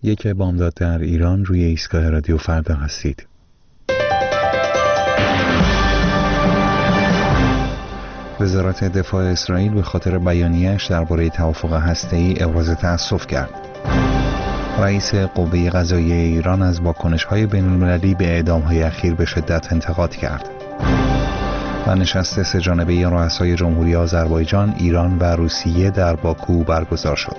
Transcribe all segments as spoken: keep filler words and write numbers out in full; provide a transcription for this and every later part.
یک بامداد در ایران روی ایستگاه رادیو فردا هستید. وزارت دفاع اسرائیل به خاطر بیانیه‌اش درباره توافق هسته‌ای ابراز تأسف کرد. رئیس قوه قضاییه ایران از واکنش‌های بین‌المللی به اعدام‌های اخیر به شدت انتقاد کرد. و نشست سه‌جانبه رؤسای جمهوری آذربایجان، ایران و روسیه در باکو برگزار شد.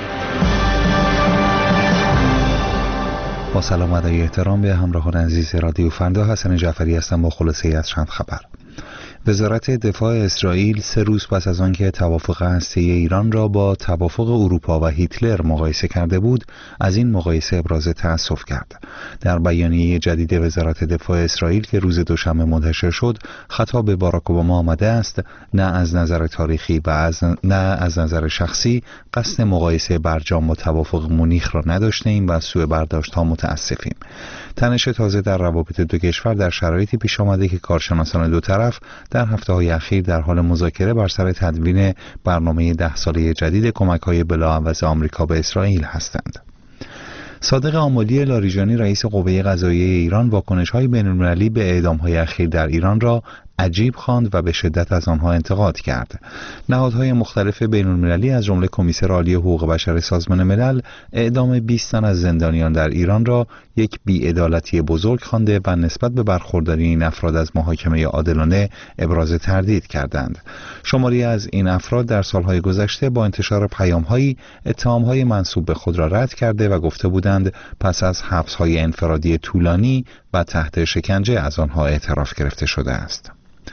با سلام و ادای احترام به همراهان عزیز رادیو فردا، حسن جعفری هستم با خلاصه‌ای از چند خبر. وزارت دفاع اسرائیل سه روز پس از آنکه توافق هسته‌ای ایران را با توافق اروپا و هیتلر مقایسه کرده بود، از این مقایسه ابراز تأسف کرد. در بیانیه جدید وزارت دفاع اسرائیل که روز دوشنبه منتشر شد، خطاب به باراک اوباما آمده است: نه از نظر تاریخی و از نه از نظر شخصی قصد مقایسه برجام با توافق مونیخ را نداشتیم و از سوء برداشت‌ها متأسفیم. تنش تازه در روابط دو کشور در شرایطی پیش آمده که کارشناسان دو طرف در هفته‌های اخیر در حال مذاکره بر سر تدوین برنامه ده ساله جدید کمک‌های بلاعوض آمریکا به اسرائیل هستند. صادق آملی لاریجانی، رئیس قوه قضاییه ایران، واکنش‌های بین‌المللی به اعدام‌های اخیر در ایران را عجیب خواند و به شدت از آنها انتقاد کرد. نهادهای مختلف بین‌المللی از جمله کمیسر عالی حقوق بشر سازمان ملل اعدام بیست تن از زندانیان در ایران را یک بی‌عدالتی بزرگ خوانده و نسبت به برخورداری این افراد از محاکمه عادلانه ابراز تردید کردند. شماری از این افراد در سالهای گذشته با انتشار پیام‌هایی اتهام‌های منسوب به خود را رد کرده و گفته بودند پس از حبس‌های انفرادی طولانی و تحت شکنجه از آنها اعتراف گرفته شده است.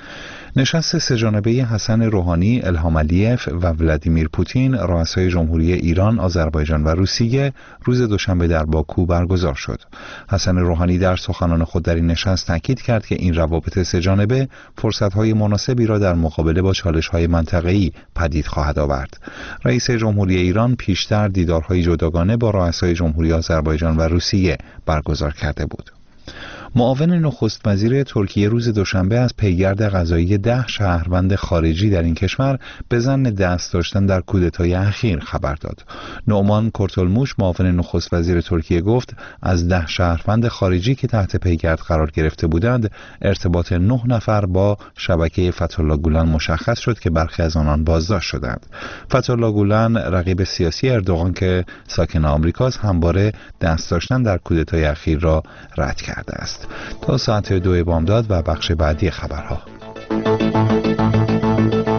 نشست سه‌جانبه حسن روحانی، الهام علیف و ولادیمیر پوتین، رؤسای جمهوری ایران، آذربایجان و روسیه، روز دوشنبه در باکو برگزار شد. حسن روحانی در سخنان خود در این نشست تاکید کرد که این روابط سه‌جانبه فرصت‌های مناسبی را در مقابله با چالش‌های منطقه‌ای پدید خواهد آورد. رئیس جمهوری ایران پیشتر دیدارهای جداگانه با رؤسای جمهوری آذربایجان و روسیه برگزار کرده بود. معاون نخست وزیر ترکیه روز دوشنبه از پیگرد قضایی ده شهروند خارجی در این کشور به ظن دست داشتن در کودتای اخیر خبر داد. نعمان کورتولموش، معاون نخست وزیر ترکیه، گفت از ده شهروند خارجی که تحت پیگرد قرار گرفته بودند، ارتباط نه نفر با شبکه فتح‌الله گولن مشخص شد که برخی از آنان بازداشت شدند. فتح‌الله گولن، رقیب سیاسی اردوغان که ساکن آمریکاست، همواره دست داشتن در کودتای اخیر را رد کرده است. تا ساعت دو بامداد و بخش بعدی خبرها.